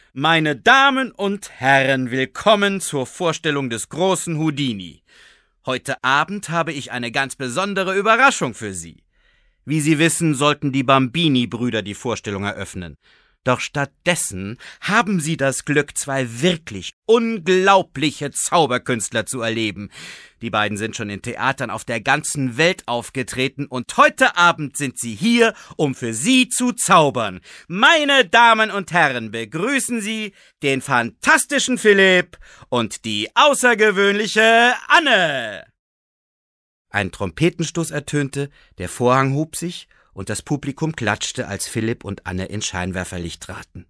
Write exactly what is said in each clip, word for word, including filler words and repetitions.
Meine Damen und Herren, willkommen zur Vorstellung des großen Houdini. Heute Abend habe ich eine ganz besondere Überraschung für Sie. Wie Sie wissen, sollten die Bambini-Brüder die Vorstellung eröffnen. Doch stattdessen haben sie das Glück, zwei wirklich unglaubliche Zauberkünstler zu erleben. Die beiden sind schon in Theatern auf der ganzen Welt aufgetreten und heute Abend sind sie hier, um für Sie zu zaubern. Meine Damen und Herren, begrüßen Sie den fantastischen Philipp und die außergewöhnliche Anne. Ein Trompetenstoß ertönte, der Vorhang hob sich, und das Publikum klatschte, als Philipp und Anne ins Scheinwerferlicht traten.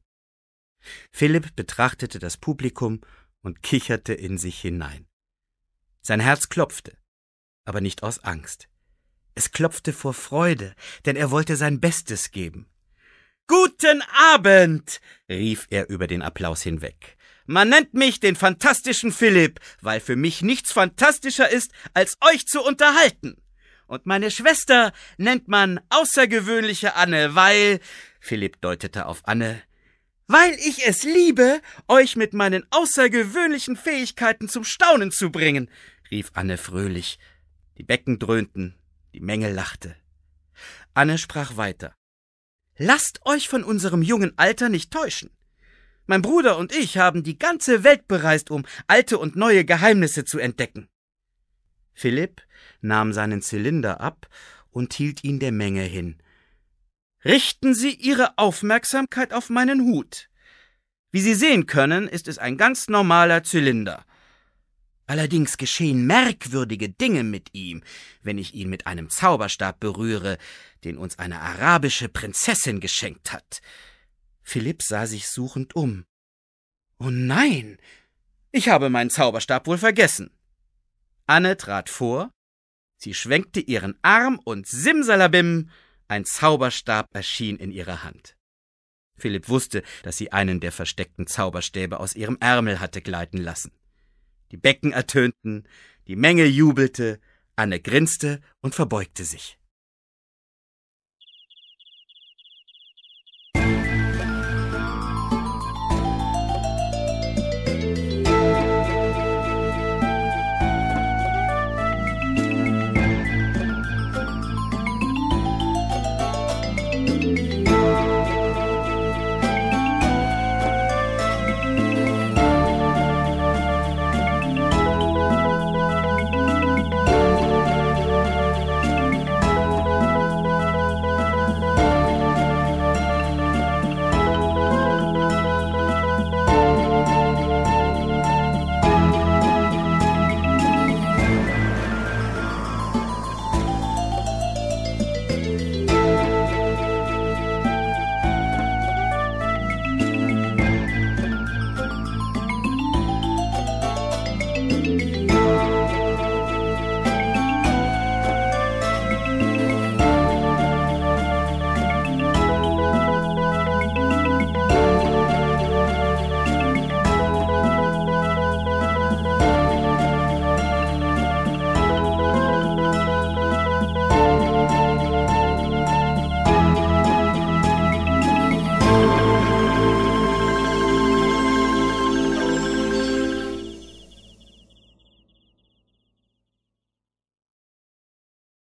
Philipp betrachtete das Publikum und kicherte in sich hinein. Sein Herz klopfte, aber nicht aus Angst. Es klopfte vor Freude, denn er wollte sein Bestes geben. »Guten Abend«, rief er über den Applaus hinweg. »Man nennt mich den fantastischen Philipp, weil für mich nichts fantastischer ist, als euch zu unterhalten. Und meine Schwester nennt man außergewöhnliche Anne, weil...« Philipp deutete auf Anne, »weil ich es liebe, euch mit meinen außergewöhnlichen Fähigkeiten zum Staunen zu bringen«, rief Anne fröhlich. Die Becken dröhnten, die Menge lachte. Anne sprach weiter. »Lasst euch von unserem jungen Alter nicht täuschen. Mein Bruder und ich haben die ganze Welt bereist, um alte und neue Geheimnisse zu entdecken.« Philipp nahm seinen Zylinder ab und hielt ihn der Menge hin. »Richten Sie Ihre Aufmerksamkeit auf meinen Hut. Wie Sie sehen können, ist es ein ganz normaler Zylinder. Allerdings geschehen merkwürdige Dinge mit ihm, wenn ich ihn mit einem Zauberstab berühre, den uns eine arabische Prinzessin geschenkt hat.« Philipp sah sich suchend um. »Oh nein, ich habe meinen Zauberstab wohl vergessen.« Anne trat vor, sie schwenkte ihren Arm und simsalabim, ein Zauberstab erschien in ihrer Hand. Philipp wusste, dass sie einen der versteckten Zauberstäbe aus ihrem Ärmel hatte gleiten lassen. Die Becken ertönten, die Menge jubelte, Anne grinste und verbeugte sich.